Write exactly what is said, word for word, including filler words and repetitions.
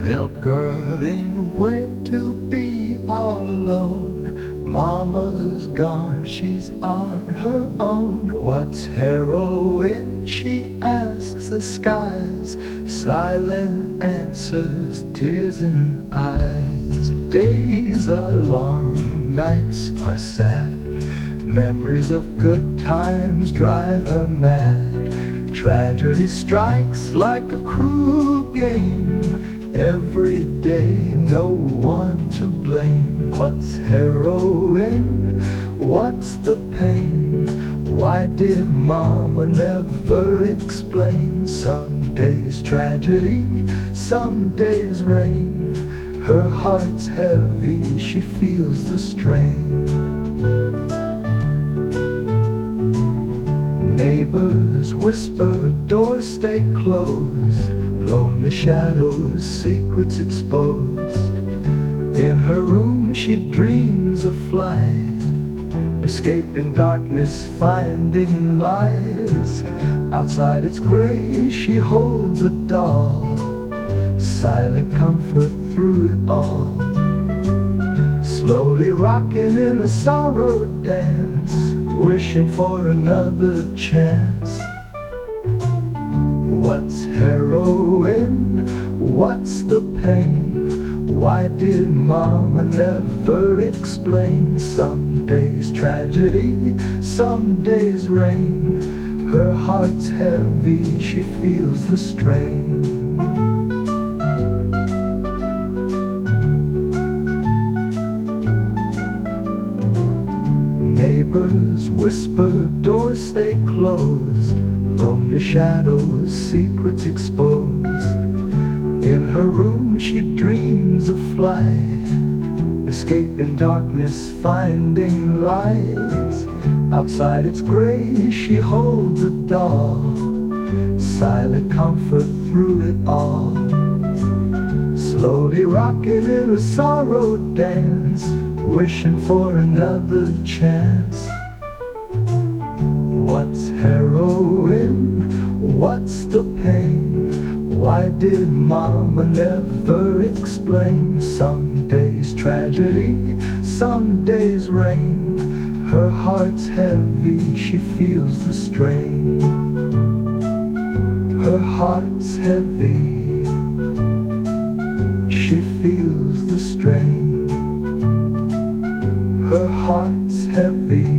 Little girl ain't way to be all alone. Mama's gone, she's on her own. What's heroin? She asks the skies. Silent answers, tears in eyes. Days are long, nights are sad. Memories of good times drive her mad. Tragedy strikes like a cruel game. Every day, no one to blame. What's heroin? What's the pain? Why did Mama never explain? Some days tragedy, some days rain. Her heart's heavy, she feels the strain. Neighbors whisper, doors stay closed. Lonely shadows, secrets exposed. In her room she dreams of flight, escaping darkness, finding lies. Outside it's gray, she holds a doll. Silent comfort through it all. Slowly rocking in a sorrow dance, wishing for another chance. What's heroin? What's the pain? Why did Mama never explain? Some days tragedy, some days rain. Her heart's heavy, she feels the strain. Neighbors whisper, doors stay closed. Lonely shadows, secrets exposed. In her room she dreams of flight, escaping darkness, finding light. Outside it's gray, she holds a doll. Silent comfort through it all. Slowly rocking in a sorrow dance, wishing for another chance. What's heroin? What's the pain? Why did Mama never explain? Some days tragedy, some days rain. Her heart's heavy, she feels the strain. Her heart's heavy, she feels the strain. Her heart's heavy.